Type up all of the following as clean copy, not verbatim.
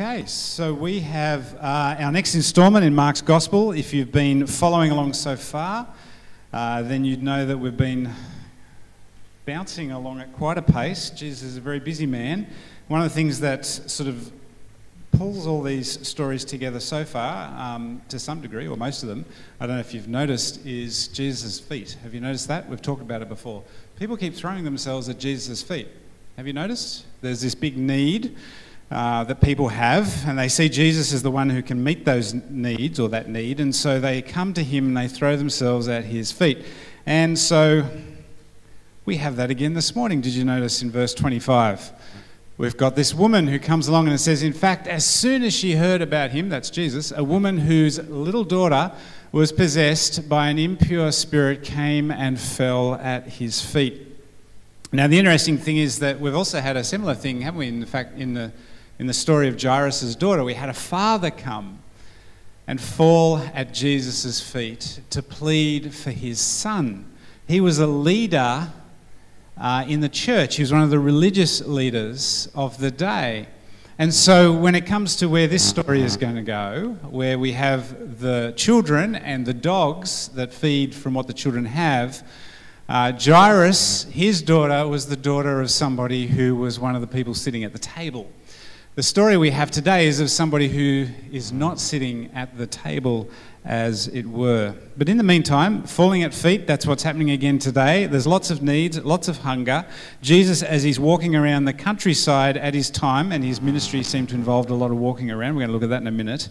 Okay, so we have our next instalment in Mark's Gospel. If you've been following along so far, then you'd know that we've been bouncing along at quite a pace. Jesus is a very busy man. One of the things that sort of pulls all these stories together so far, to some degree, or most of them, I don't know if you've noticed, is Jesus' feet. Have you noticed that? We've talked about it before. People keep throwing themselves at Jesus' feet. Have you noticed? There's this big need that people have, and they see Jesus as the one who can meet those needs, or that need, and so they come to him and they throw themselves at his feet. And so we have that again this morning. Did you notice in verse 25? We've got this woman who comes along and it says, in fact, as soon as she heard about him, that's Jesus, a woman whose little daughter was possessed by an impure spirit came and fell at his feet. Now, the interesting thing is that we've also had a similar thing, haven't we? In fact, in the story of Jairus' daughter, we had a father come and fall at Jesus' feet to plead for his son. He was a leader in the church. He was one of the religious leaders of the day. And so when it comes to where this story is going to go, where we have the children and the dogs that feed from what the children have, Jairus, his daughter, was the daughter of somebody who was one of the people sitting at the table. The story we have today is of somebody who is not sitting at the table, as it were. But in the meantime, falling at feet, that's what's happening again today. There's lots of needs, lots of hunger. Jesus, as he's walking around the countryside at his time, and his ministry seemed to involve a lot of walking around. We're going to look at that in a minute.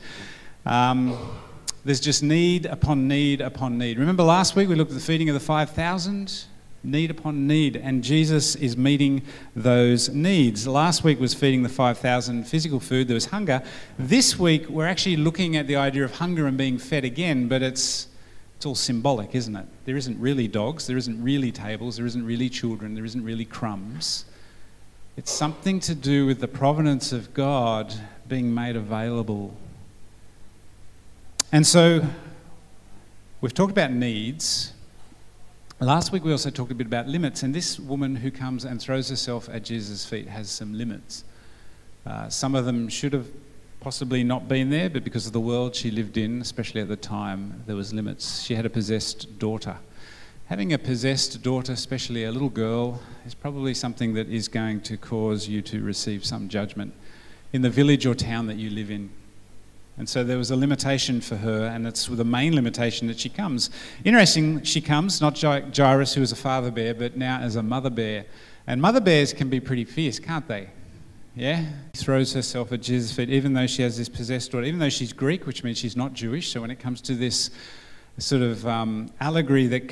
There's just need upon need upon need. Remember last week we looked at the feeding of the 5,000? Need upon need, and Jesus is meeting those needs. Last week was feeding the 5,000 physical food. There was hunger. This week we're actually looking at the idea of hunger and being fed again, but it's all symbolic, isn't it? There isn't really dogs, there isn't really tables, there isn't really children, there isn't really crumbs. It's something to do with the providence of God being made available. And so we've talked about needs. Last week we also talked a bit about limits, and this woman who comes and throws herself at Jesus' feet has some limits. Some of them should have possibly not been there, but because of the world she lived in, especially at the time, there was limits. She had a possessed daughter. Having a possessed daughter, especially a little girl, is probably something that is going to cause you to receive some judgment in the village or town that you live in. And so there was a limitation for her, and it's the main limitation that she comes. Interesting, she comes, not Jairus, who was a father bear, but now as a mother bear. And mother bears can be pretty fierce, can't they? Yeah? She throws herself at Jesus' feet, even though she has this possessed daughter, even though she's Greek, which means she's not Jewish. So when it comes to this sort of allegory that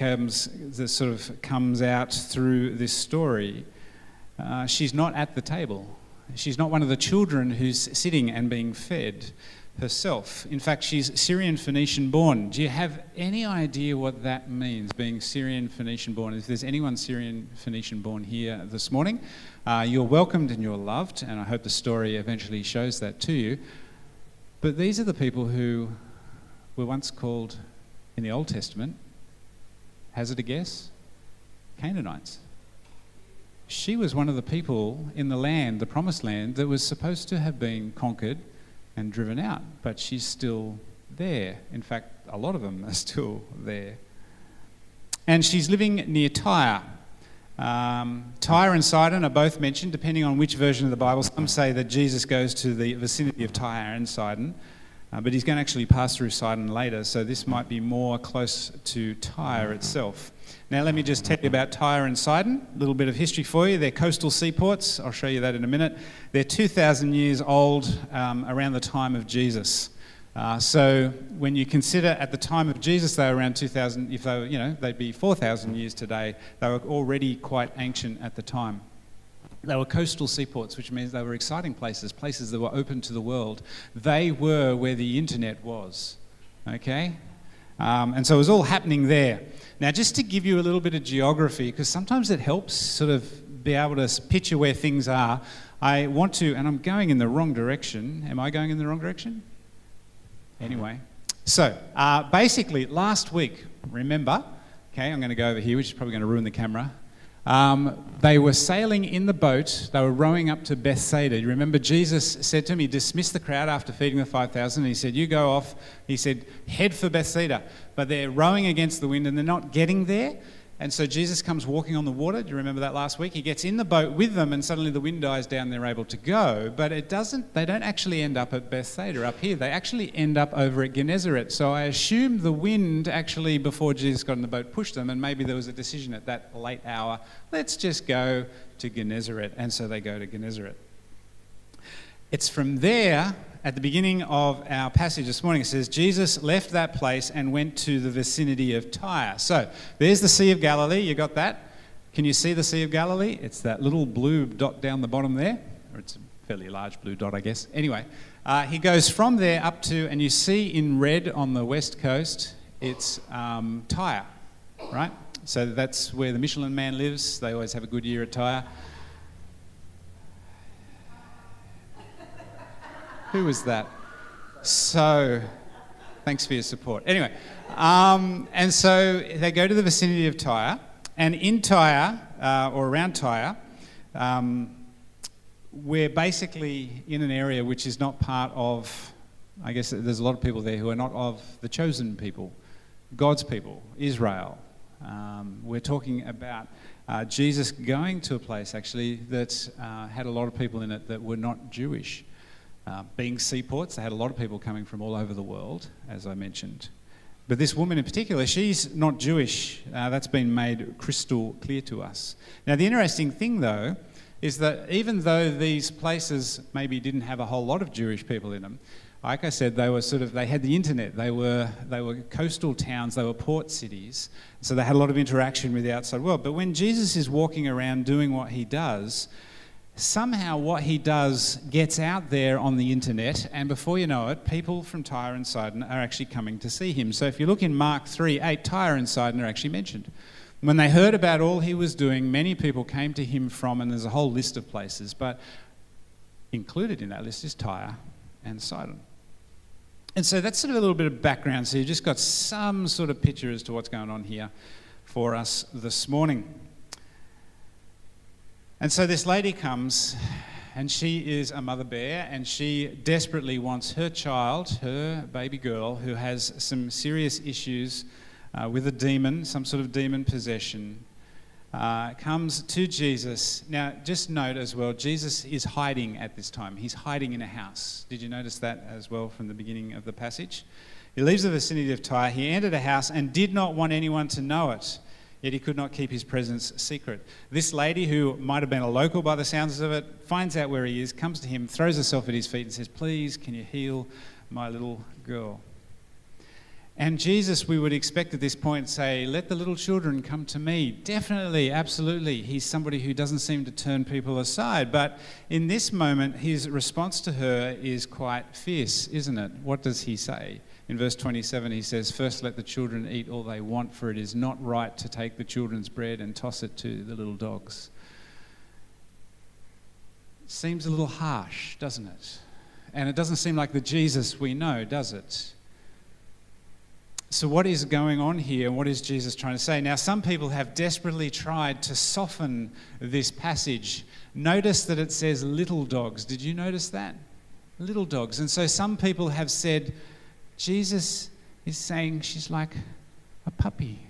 comes out through this story, she's not at the table. She's not one of the children who's sitting and being fed herself. In fact, she's Syrian Phoenician born. Do you have any idea what that means, being Syrian Phoenician born? If there's anyone Syrian Phoenician born here this morning, you're welcomed and you're loved, and I hope the story eventually shows that to you. But these are the people who were once called in the Old Testament, hazard a guess, Canaanites. She was one of the people in the land, the promised land, that was supposed to have been conquered and driven out, but she's still there. In fact, a lot of them are still there. And she's living near Tyre. Tyre and Sidon are both mentioned, depending on which version of the Bible. Some say that Jesus goes to the vicinity of Tyre and Sidon, but he's going to actually pass through Sidon later, so this might be more close to Tyre itself. Now, let me just tell you about Tyre and Sidon. A little bit of history for you. They're coastal seaports. I'll show you that in a minute. They're 2,000 years old, around the time of Jesus. So when you consider at the time of Jesus, they were around 2,000. If they were, they'd be 4,000 years today. They were already quite ancient at the time. They were coastal seaports, which means they were exciting places that were open to the world. They were where the internet was. Okay? And so it was all happening there. Now, just to give you a little bit of geography, because sometimes it helps sort of be able to picture where things are, I want to, and I'm going in the wrong direction. Am I going in the wrong direction? Anyway. So, basically, last week, remember, okay, I'm going to go over here, which is probably going to ruin the camera. They were sailing in the boat. They were rowing up to Bethsaida. You remember Jesus said to him, he dismissed the crowd after feeding the 5,000. He said, you go off. He said, head for Bethsaida. But they're rowing against the wind and they're not getting there. And so Jesus comes walking on the water. Do you remember that last week? He gets in the boat with them and suddenly the wind dies down. They're able to go. But they don't actually end up at Bethsaida up here. They actually end up over at Gennesaret. So I assume the wind actually, before Jesus got in the boat, pushed them. And maybe there was a decision at that late hour, let's just go to Gennesaret. And so they go to Gennesaret. It's from there, at the beginning of our passage this morning, it says, Jesus left that place and went to the vicinity of Tyre. So there's the Sea of Galilee. You got that? Can you see the Sea of Galilee? It's that little blue dot down the bottom there. Or it's a fairly large blue dot, I guess. Anyway, he goes from there up to, and you see in red on the west coast, it's Tyre, right? So that's where the Michelin Man lives. They always have a good year at Tyre. Who was that? So, thanks for your support. Anyway, and so they go to the vicinity of Tyre, and in Tyre, or around Tyre, we're basically in an area which is not part of, I guess there's a lot of people there who are not of the chosen people, God's people, Israel. We're talking about Jesus going to a place, actually, that had a lot of people in it that were not Jewish. Being seaports, they had a lot of people coming from all over the world, as I mentioned. But this woman in particular, she's not Jewish. That's been made crystal clear to us. Now, the interesting thing, though, is that even though these places maybe didn't have a whole lot of Jewish people in them, like I said, they had the internet. They were coastal towns. They were port cities. So they had a lot of interaction with the outside world. But when Jesus is walking around doing what he does, somehow what he does gets out there on the internet, and before you know it, people from Tyre and Sidon are actually coming to see him. So if you look in Mark 3:8, Tyre and Sidon are actually mentioned. When they heard about all he was doing, many people came to him from, and there's a whole list of places, but included in that list is Tyre and Sidon. And so that's sort of a little bit of background, so you've just got some sort of picture as to what's going on here for us this morning. And so this lady comes, and she is a mother bear, and she desperately wants her child, her baby girl, who has some serious issues with a demon, some sort of demon possession, comes to Jesus. Now, just note as well, Jesus is hiding at this time. He's hiding in a house. Did you notice that as well from the beginning of the passage? He leaves the vicinity of Tyre. He entered a house and did not want anyone to know it. Yet he could not keep his presence secret. This lady, who might have been a local by the sounds of it, finds out where he is, comes to him, throws herself at his feet and says, please, can you heal my little girl? And Jesus, we would expect at this point, say, let the little children come to me. Definitely, absolutely. He's somebody who doesn't seem to turn people aside. But in this moment, his response to her is quite fierce, isn't it? What does he say? In verse 27, he says, first let the children eat all they want, for it is not right to take the children's bread and toss it to the little dogs. Seems a little harsh, doesn't it? And it doesn't seem like the Jesus we know, does it? So what is going on here? What is Jesus trying to say? Now, some people have desperately tried to soften this passage. Notice that it says little dogs. Did you notice that? Little dogs. And so some people have said, Jesus is saying she's like a puppy.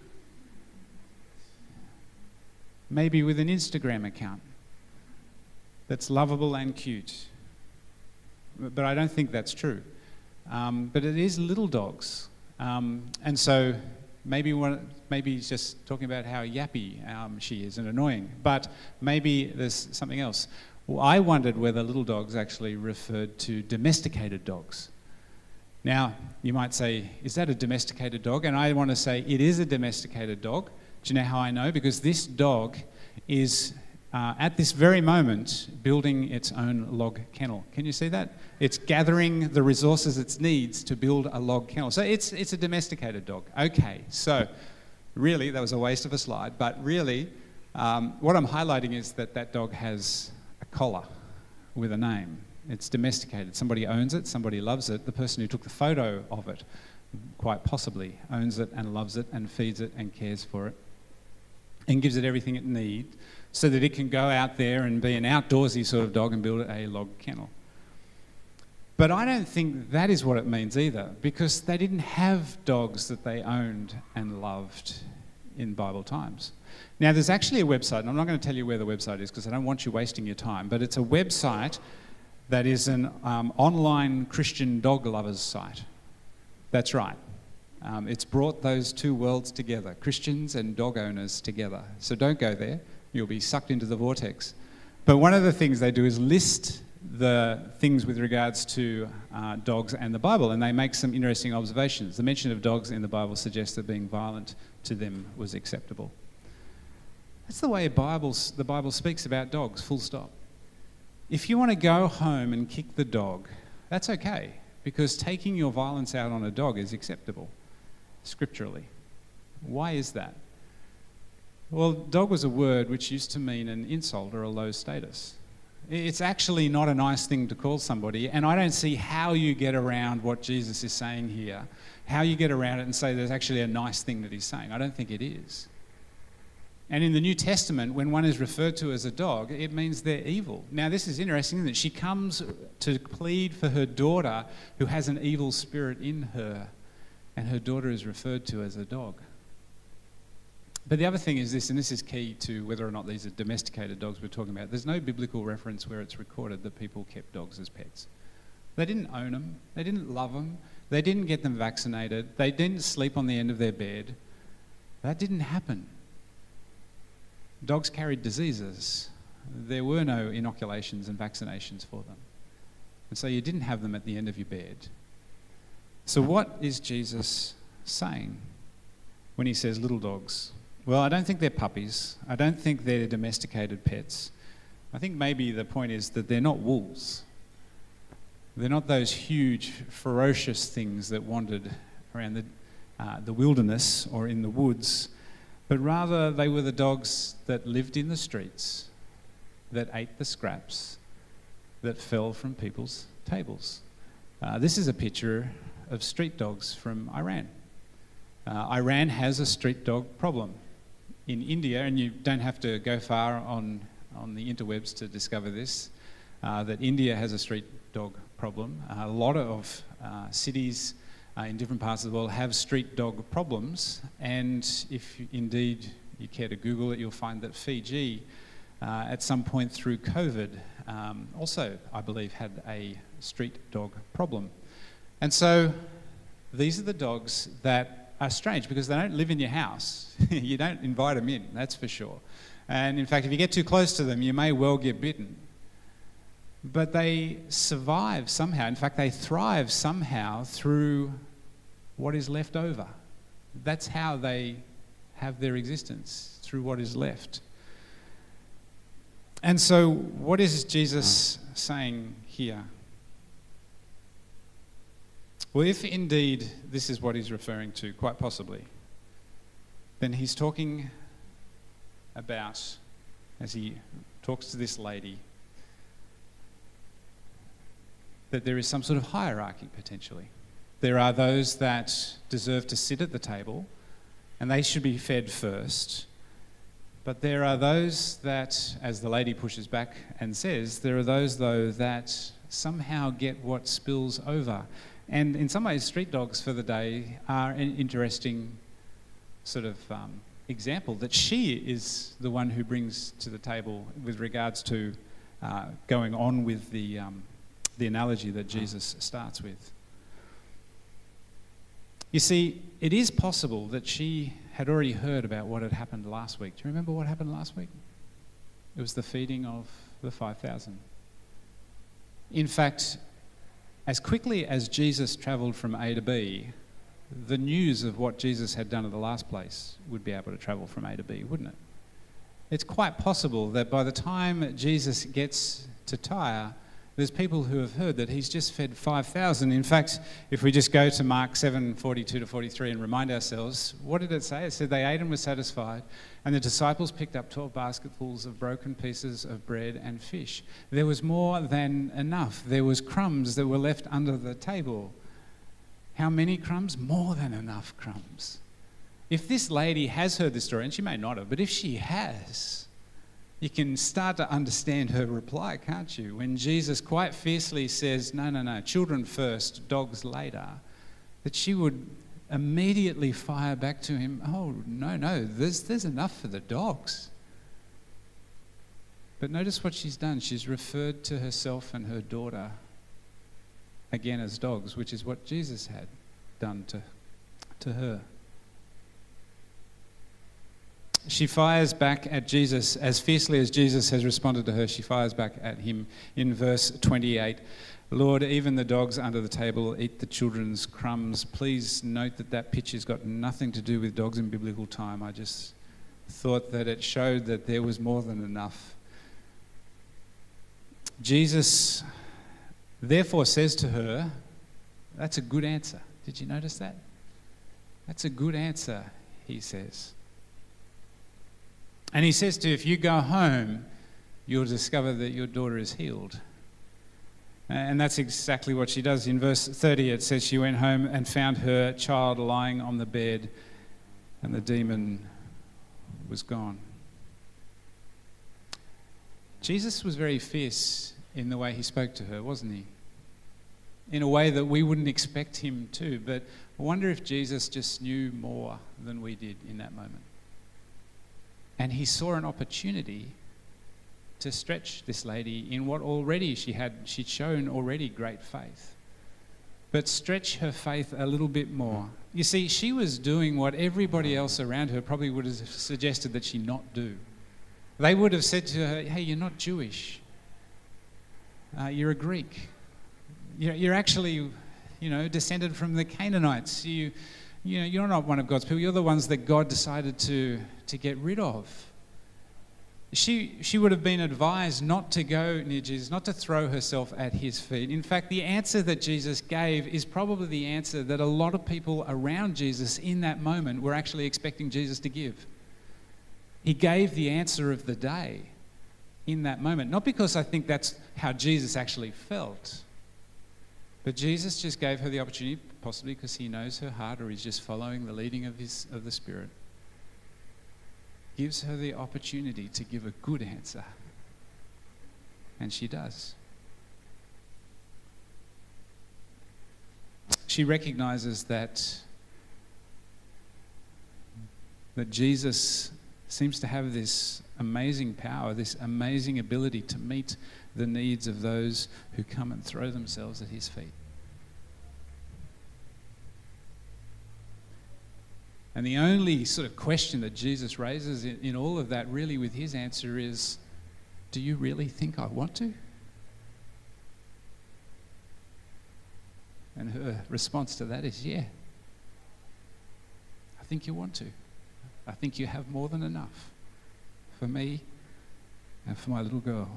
Maybe with an Instagram account that's lovable and cute. But I don't think that's true. But it is little dogs. And so maybe he's just talking about how yappy she is and annoying. But maybe there's something else. Well, I wondered whether little dogs actually referred to domesticated dogs. Now, you might say, is that a domesticated dog? And I want to say it is a domesticated dog. Do you know how I know? Because this dog is, at this very moment, building its own log kennel. Can you see that? It's gathering the resources it needs to build a log kennel. So it's a domesticated dog. Okay, so really, that was a waste of a slide. But really, what I'm highlighting is that dog has a collar with a name. It's domesticated. Somebody owns it, somebody loves it. The person who took the photo of it, quite possibly, owns it and loves it and feeds it and cares for it. and gives it everything it needs so that it can go out there and be an outdoorsy sort of dog and build a log kennel. But I don't think that is what it means either, because they didn't have dogs that they owned and loved in Bible times. Now, there's actually a website, and I'm not going to tell you where the website is because I don't want you wasting your time, but it's a website that is an online Christian dog lovers site. That's right. It's brought those two worlds together, Christians and dog owners together. So don't go there. You'll be sucked into the vortex. But one of the things they do is list the things with regards to dogs and the Bible, and they make some interesting observations. The mention of dogs in the Bible suggests that being violent to them was acceptable. That's the way the Bible speaks about dogs, full stop. If you want to go home and kick the dog, that's okay, because taking your violence out on a dog is acceptable, scripturally. Why is that? Well, dog was a word which used to mean an insult or a low status. It's actually not a nice thing to call somebody, and I don't see how you get around what Jesus is saying here, how you get around it and say there's actually a nice thing that he's saying. I don't think it is. And in the New Testament, when one is referred to as a dog, it means they're evil. Now, this is interesting, isn't it? She comes to plead for her daughter who has an evil spirit in her, and her daughter is referred to as a dog. But the other thing is this, and this is key to whether or not these are domesticated dogs we're talking about. There's no biblical reference where it's recorded that people kept dogs as pets. They didn't own them. They didn't love them. They didn't get them vaccinated. They didn't sleep on the end of their bed. That didn't happen. Dogs carried diseases. There were no inoculations and vaccinations for them. And so you didn't have them at the end of your bed. So what is Jesus saying when he says little dogs? Well, I don't think they're puppies. I don't think they're domesticated pets. I think maybe the point is that they're not wolves. They're not those huge, ferocious things that wandered around the wilderness or in the woods, but rather they were the dogs that lived in the streets, that ate the scraps, that fell from people's tables. This is a picture of street dogs from Iran. Iran has a street dog problem. In India, and you don't have to go far on the interwebs to discover this, that India has a street dog problem. A lot of cities in different parts of the world have street dog problems, and if indeed you care to Google it, you'll find that Fiji, at some point through COVID, also, I believe, had a street dog problem. And so these are the dogs that are strange because they don't live in your house. You don't invite them in, that's for sure. And in fact, if you get too close to them, you may well get bitten. But they survive somehow. In fact, they thrive somehow through what is left over. That's how they have their existence, through what is left. And so what is Jesus saying here? Well, if indeed this is what he's referring to, quite possibly, then he's talking about, as he talks to this lady, that there is some sort of hierarchy potentially. There are those that deserve to sit at the table, and they should be fed first. But there are those that, as the lady pushes back and says, there are those, though, that somehow get what spills over. And in some ways, street dogs for the day are an interesting sort of example that she is the one who brings to the table with regards to going on with the analogy that Jesus starts with. You see, it is possible that she had already heard about what had happened last week. Do you remember what happened last week? It was the feeding of the 5,000. In fact, as quickly as Jesus travelled from A to B, the news of what Jesus had done at the last place would be able to travel from A to B, wouldn't it? It's quite possible that by the time Jesus gets to Tyre, there's people who have heard that he's just fed 5,000. In fact, if we just go to Mark 7:42-43 and remind ourselves, what did it say? It said they ate and were satisfied, and the disciples picked up 12 basketfuls of broken pieces of bread and fish. There was more than enough. There was crumbs that were left under the table. How many crumbs? More than enough crumbs. If this lady has heard this story, and she may not have, but if she has, you can start to understand her reply, can't you? When Jesus quite fiercely says, no, children first, dogs later, that she would immediately fire back to him, oh, no, there's enough for the dogs. But notice what she's done. She's referred to herself and her daughter again as dogs, which is what Jesus had done to her. She fires back at Jesus as fiercely as Jesus has responded to her. She fires back at him in verse 28. Lord, even the dogs under the table eat the children's crumbs. Please note that picture's got nothing to do with dogs in biblical time. I just thought that it showed that there was more than enough. Jesus therefore says to her, that's a good answer. Did you notice that? That's a good answer, he says. And he says to her, if you go home, you'll discover that your daughter is healed. And that's exactly what she does. In verse 30, it says she went home and found her child lying on the bed, and the demon was gone. Jesus was very fierce in the way he spoke to her, wasn't he? In a way that we wouldn't expect him to. But I wonder if Jesus just knew more than we did in that moment. And he saw an opportunity to stretch this lady in what already she'd shown already great faith. But stretch her faith a little bit more. You see, she was doing what everybody else around her probably would have suggested that she not do. They would have said to her, hey, you're not Jewish. You're a Greek. You're actually, descended from the Canaanites. You're not one of God's people. You're the ones that God decided to get rid of. She would have been advised not to go near Jesus, not to throw herself at his feet. In fact, the answer that Jesus gave is probably the answer that a lot of people around Jesus in that moment were actually expecting Jesus to give. He gave the answer of the day in that moment. Not because I think that's how Jesus actually felt, but Jesus just gave her the opportunity, possibly because he knows her heart or he's just following the leading of the Spirit. Gives her the opportunity to give a good answer. And she does. She recognizes that Jesus seems to have this amazing power, this amazing ability to meet the needs of those who come and throw themselves at his feet. And the only sort of question that Jesus raises in all of that really with his answer is, do you really think I want to? And her response to that is, yeah. I think you want to. I think you have more than enough for me and for my little girl.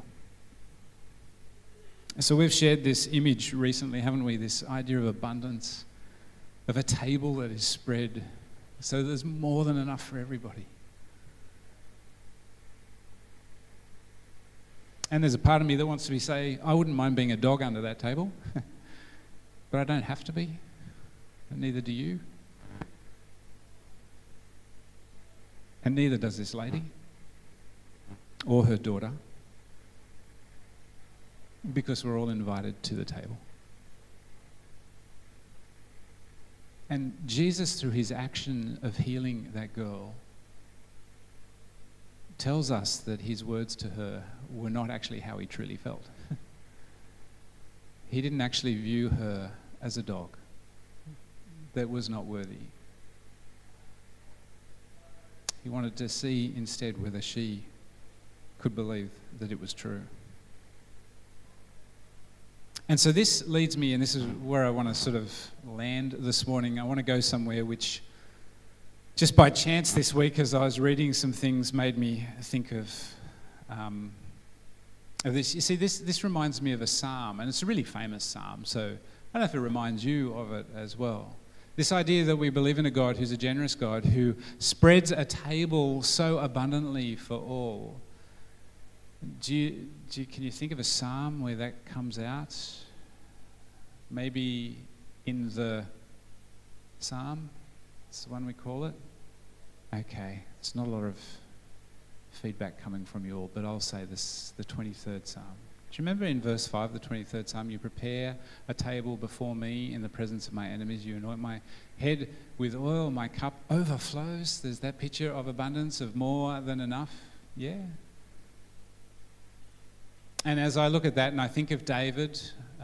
And so we've shared this image recently, haven't we? This idea of abundance, of a table that is spread so there's more than enough for everybody. And there's a part of me that wants to say, I wouldn't mind being a dog under that table, but I don't have to be, and neither do you. And neither does this lady or her daughter, because we're all invited to the table. And Jesus, through his action of healing that girl, tells us that his words to her were not actually how he truly felt. He didn't actually view her as a dog that was not worthy. He wanted to see instead whether she could believe that it was true. And so this leads me, and this is where I want to sort of land this morning. I want to go somewhere which, just by chance this week as I was reading some things, made me think of this. You see, this reminds me of a psalm, and it's a really famous psalm, so I don't know if it reminds you of it as well. This idea that we believe in a God who's a generous God, who spreads a table so abundantly for all. Can you think of a psalm where that comes out? Maybe in the psalm, it's the one we call it. Okay, it's not a lot of feedback coming from you all, but I'll say this, the 23rd Psalm. Do you remember in verse 5, the 23rd Psalm, you prepare a table before me in the presence of my enemies, you anoint my head with oil, my cup overflows. There's that picture of abundance, of more than enough. Yeah. And as I look at that and I think of David,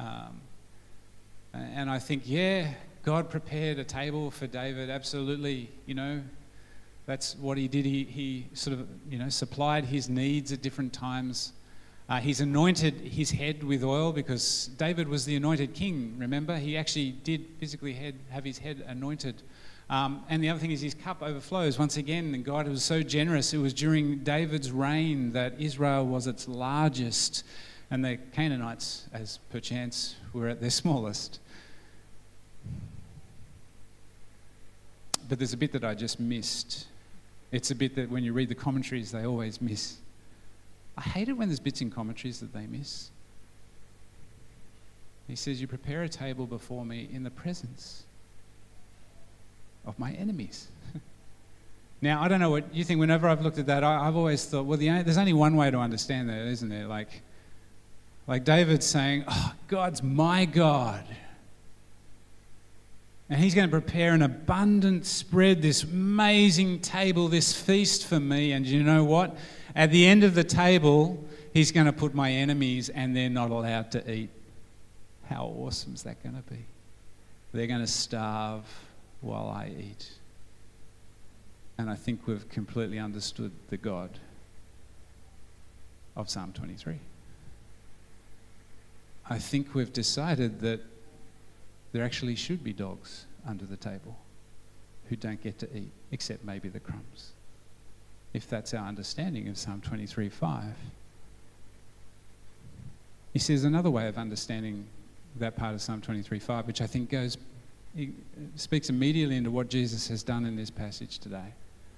and I think, yeah, God prepared a table for David, absolutely, that's what he did. He sort of, supplied his needs at different times. He's anointed his head with oil because David was the anointed king, remember? He actually did physically have his head anointed. And the other thing is his cup overflows. Once again, and God was so generous. It was during David's reign that Israel was its largest, and the Canaanites, as perchance, were at their smallest. But there's a bit that I just missed. It's a bit that when you read the commentaries, they always miss. I hate it when there's bits in commentaries that they miss. He says, you prepare a table before me in the presence of my enemies. Now, I don't know what you think. Whenever I've looked at that, I've always thought, well, there's only one way to understand that, isn't there? Like David's saying, oh, God's my God. And he's going to prepare an abundant spread, this amazing table, this feast for me. And you know what? At the end of the table, he's going to put my enemies and they're not allowed to eat. How awesome is that going to be? They're going to starve while I eat. And I think we've completely understood the God of Psalm 23. I think we've decided that there actually should be dogs under the table who don't get to eat, except maybe the crumbs. If that's our understanding of Psalm 23:5. He says another way of understanding that part of Psalm 23:5, which I think speaks immediately into what Jesus has done in this passage today.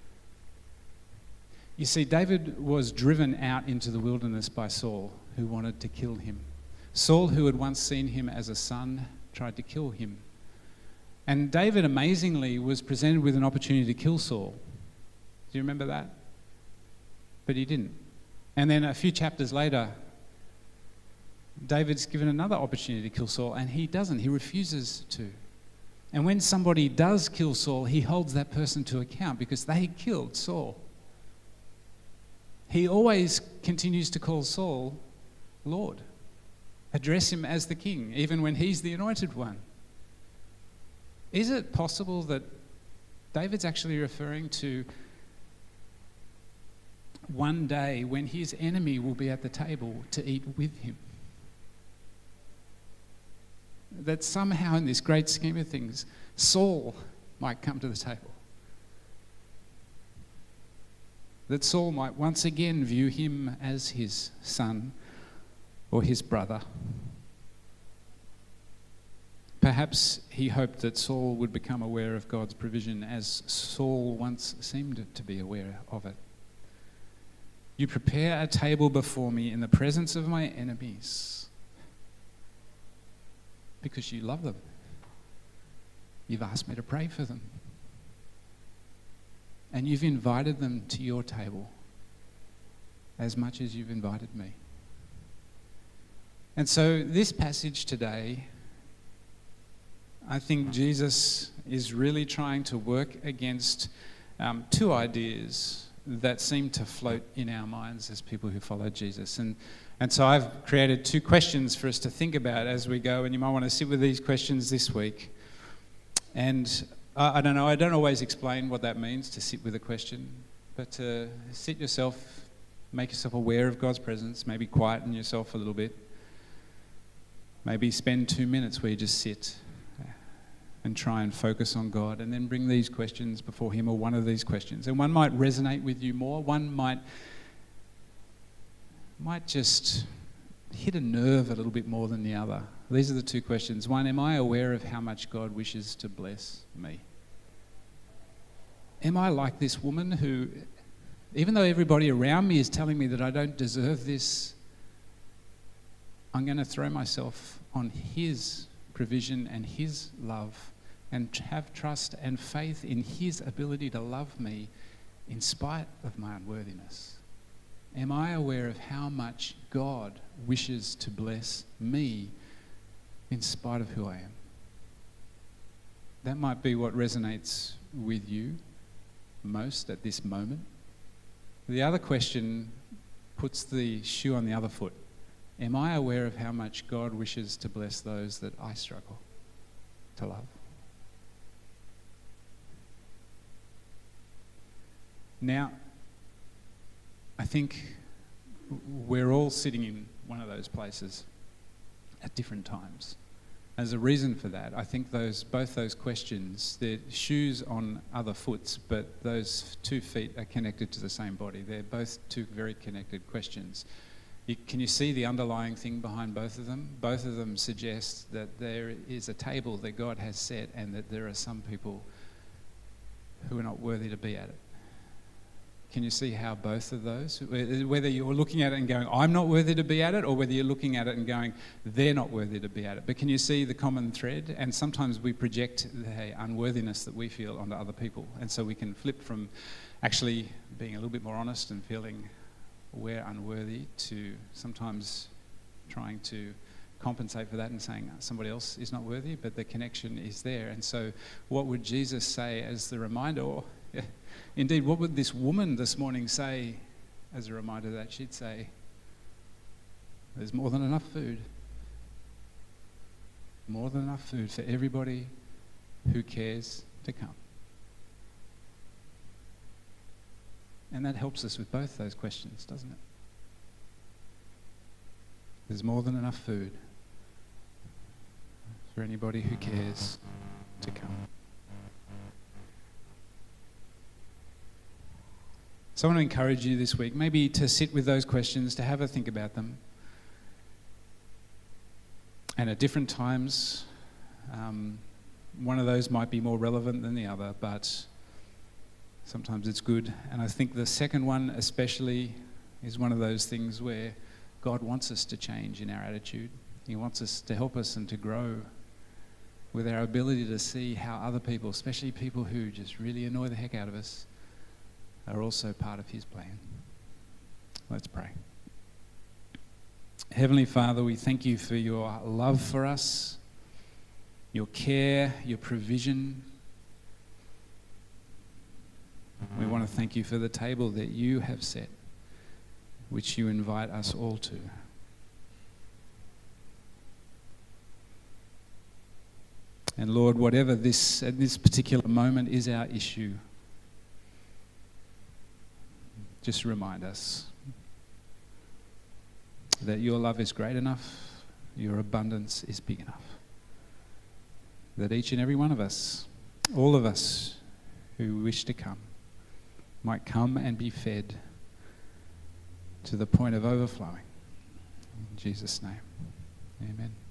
You see, David was driven out into the wilderness by Saul, who wanted to kill him. Saul, who had once seen him as a son, tried to kill him. And David, amazingly, was presented with an opportunity to kill Saul. Do you remember that? But he didn't. And then a few chapters later, David's given another opportunity to kill Saul, and he doesn't. He refuses to. And when somebody does kill Saul, he holds that person to account because they killed Saul. He always continues to call Saul Lord, address him as the king, even when he's the anointed one. Is it possible that David's actually referring to one day when his enemy will be at the table to eat with him? That somehow in this great scheme of things, Saul might come to the table. That Saul might once again view him as his son or his brother. Perhaps he hoped that Saul would become aware of God's provision as Saul once seemed to be aware of it. You prepare a table before me in the presence of my enemies because you love them. You've asked me to pray for them. And you've invited them to your table as much as you've invited me. And so this passage today, I think Jesus is really trying to work against two ideas that seem to float in our minds as people who follow Jesus. And so I've created two questions for us to think about as we go, and you might want to sit with these questions this week. And I don't know, I don't always explain what that means, to sit with a question, but to sit yourself, make yourself aware of God's presence, maybe quieten yourself a little bit. Maybe spend 2 minutes where you just sit and try and focus on God, and then bring these questions before Him, or one of these questions. And one might resonate with you more, one might just hit a nerve a little bit more than the other. These are the two questions. One, am I aware of how much God wishes to bless me? Am I like this woman who, even though everybody around me is telling me that I don't deserve this, I'm going to throw myself on His provision and His love and have trust and faith in His ability to love me in spite of my unworthiness? Am I aware of how much God wishes to bless me in spite of who I am? That might be what resonates with you most at this moment. The other question puts the shoe on the other foot. Am I aware of how much God wishes to bless those that I struggle to love? Now, I think we're all sitting in one of those places at different times. As a reason for that, I think both those questions, they're shoes on other foots, but those 2 feet are connected to the same body. They're both 2 very connected questions. Can you see the underlying thing behind both of them? Both of them suggest that there is a table that God has set and that there are some people who are not worthy to be at it. Can you see how both of those, whether you're looking at it and going, I'm not worthy to be at it, or whether you're looking at it and going, they're not worthy to be at it. But can you see the common thread? And sometimes we project the unworthiness that we feel onto other people. And so we can flip from actually being a little bit more honest and feeling we're unworthy to sometimes trying to compensate for that and saying somebody else is not worthy, but the connection is there. And so what would Jesus say as the reminder, or indeed, what would this woman this morning say as a reminder that she'd say, there's more than enough food. More than enough food for everybody who cares to come. And that helps us with both those questions, doesn't it? There's more than enough food for anybody who cares to come. So I want to encourage you this week, maybe to sit with those questions, to have a think about them. And at different times, one of those might be more relevant than the other, but sometimes it's good. And I think the second one especially is one of those things where God wants us to change in our attitude. He wants us to help us and to grow with our ability to see how other people, especially people who just really annoy the heck out of us, are also part of his plan. Let's pray. Heavenly Father, we thank you for your love for us, your care, your provision. We want to thank you for the table that you have set, which you invite us all to. And Lord, whatever at this particular moment is our issue, just remind us that your love is great enough, your abundance is big enough. That each and every one of us, all of us who wish to come, might come and be fed to the point of overflowing. In Jesus' name, amen.